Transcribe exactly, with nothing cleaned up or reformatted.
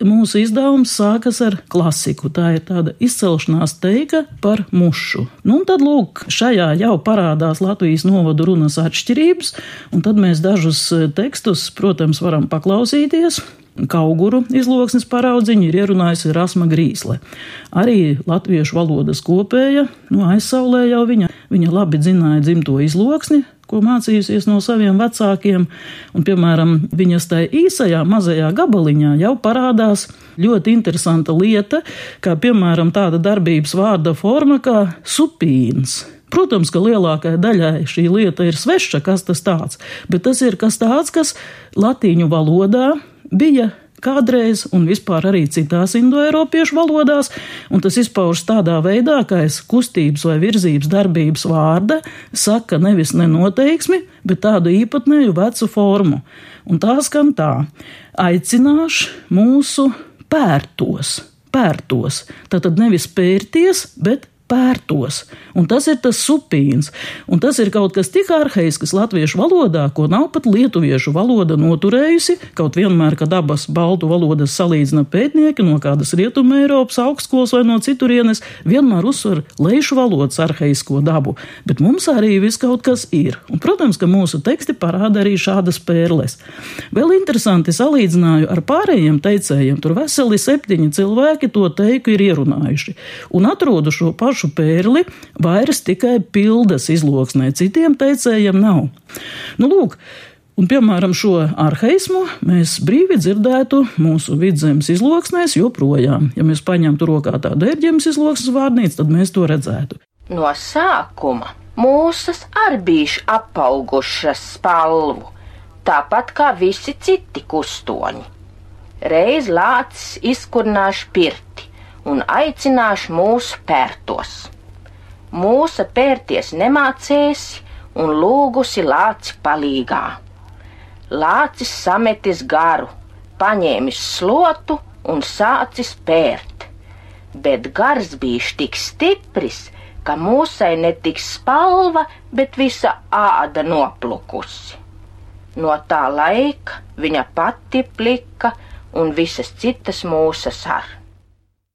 mūsu izdevums sākas ar klasiku. Tā ir tāda izcelšanās teika par mušu. Nu, un tad, lūk, šajā jau parādās Latvijas novadu runas atšķirības, un tad mēs dažus tekstus, protams, varam paklausīties. Kauguru izloksnes paraudziņu ir ierunājusi Rasma Grīsle. Arī latviešu valodas kopēja, nu aizsaulē jau viņa, viņa labi zināja dzimto izloksni, ko mācījusies no saviem vecākiem, un, piemēram, viņas tai īsajā mazajā gabaliņā jau parādās ļoti interesanta lieta, kā, piemēram, tāda darbības vārda forma kā supīns. Protams, ka lielākajai daļai šī lieta ir sveša, kas tas tāds, bet tas ir kas tāds, kas latīņu valodā bija kādreiz un vispār arī citās indoeiropiešu valodās, un tas izpaužas tādā veidā, ka aiz kustības vai virzības darbības vārda saka nevis nenoteiksmi, bet tādu īpatnēju vecu formu. Un tā skan tā: aicināšu mūsu pērtos, pērtos. Tātad nevis pērties, bet pērtos. Un tas ir tas supīns. Un tas ir kaut kas tik arhaisks latviešu valodā, ko nav pat lietuviešu valoda noturējusi, kaut vienmēr, kad abas baltu valodas salīdzina pētnieki no kādas Rietuma Eiropas augstskolas vai no citurienes, vienmēr uzsver leišu valodas arhaisko dabu. Bet mums arī viss kaut kas ir. Un, protams, ka mūsu teksti parāda arī šādas pērles. Vēl interesanti salīdzināju ar pārējiem teicējiem. Tur veseli septiņi cilvēki to teiku ir ierunājuši. Un atrodu šo pašu pērli vairs tikai Pildas izloksnē, citiem teicējiem nav. Nu, lūk, un, piemēram, šo arhaismu mēs brīvi dzirdētu mūsu Vidzemes izloksnēs joprojām. Ja mēs paņemtu rokā tādu Ērģemes izloksnes vārnīcu, tad mēs to redzētu. No sākuma mūsas ar bijuši apaugušas spalvu, tāpat kā visi citi kustoņi. Reiz lācis izkurnāšu pirti un aicināšu mūsu pērtos. Mūsa pērties nemācēsi un lūgusi lāci palīgā. Lācis sametis garu, paņēmis slotu un sācis pērt. Bet gars bijis tik stipris, ka mūsai ne tik spalva, bet visa āda noplukusi. No tā laika viņa pati plika un visas citas mūsas ar.